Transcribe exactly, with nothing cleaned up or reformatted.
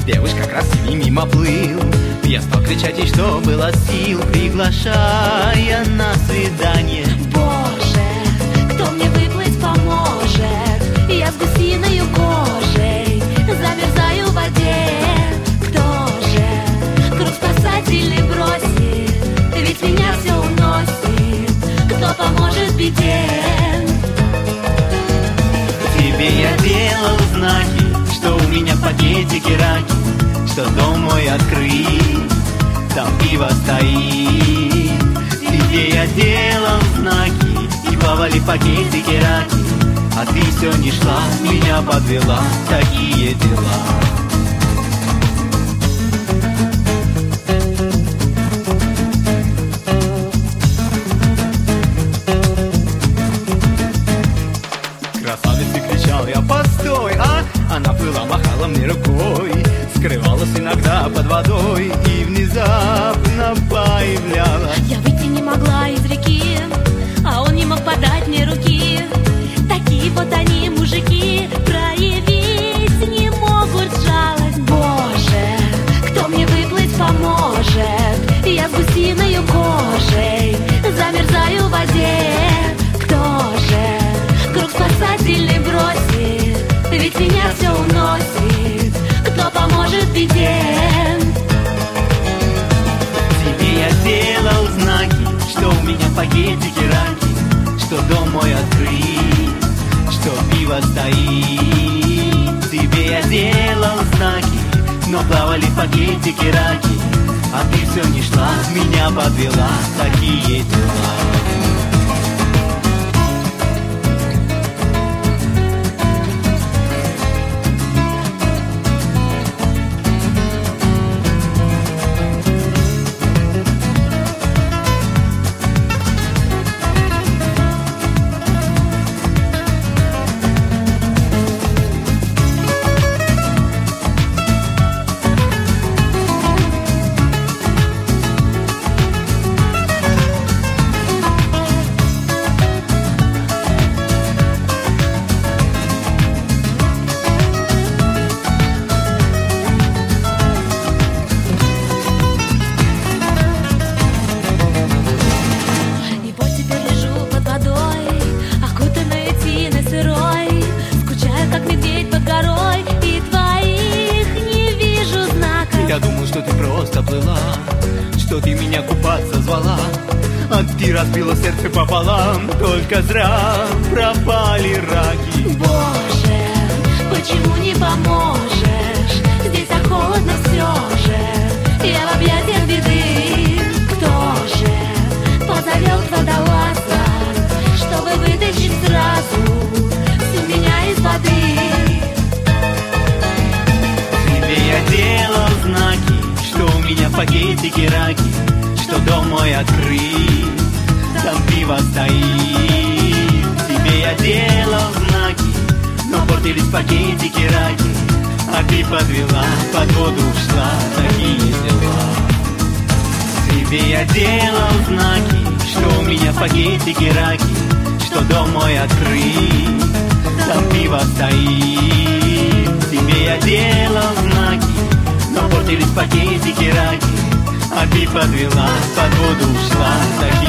девушка красивей мимо плыл. Я стал кричать ей, что было сил, приглашая на свидание. Боже, кто мне выплыть поможет? Я с гусиною кожей замерзаю в воде. Кто же круг спасательный бросит? Ведь меня все уносит. Кто поможет в беде? Тебе я делал знаки, что у меня в пакетике раки, что дом мой открыт, там пиво стоит. Тебе я делал знаки, и плавали в пакетике раки, а ты все не шла, меня подвела, такие дела. Красавица, кричал я, постой, а? Она плыла, махала мне рукой, скрывалась иногда под водой и внезапно появлялась. Я выйти не могла из реки, а он не мог подать мне руки. Такие вот они, мужики, проявить не могут жалость. Боже, кто мне выплыть поможет? Я с гусиною кожей замерзаю в воде. Кто же круг спасательный бросит? Ведь меня все уносит. Кто поможет в беде? Тебе я делал знаки, что у меня в пакетике раки, что дом мой открыт, что пиво стоит. Тебе я делал знаки, но плавали в пакетике раки, а ты все не шла, меня подвела, такие дела. Я думал, что ты просто плыла, что ты меня купаться звала, а ты разбила сердце пополам, только зря пропали раки. Боже, почему не поможешь? Здесь так холодно все же, я в объятиях беды. Кто же позовет водолаза, чтобы вытащить сразу всю меня из воды? Тебе я делал знаки, что у меня в пакетике раки, что дом мой открыт, там пиво стоит. Тебе я делал знаки, но портились в пакетике раки, а ты подвела, под воду ушла, такие дела. Тебе я делал знаки, что у меня в пакетике раки, что дом мой открыт, там пиво стоит. Тебе я делал знаки, но портились в пакетике раки, а ты подвела, под воду ушла, такие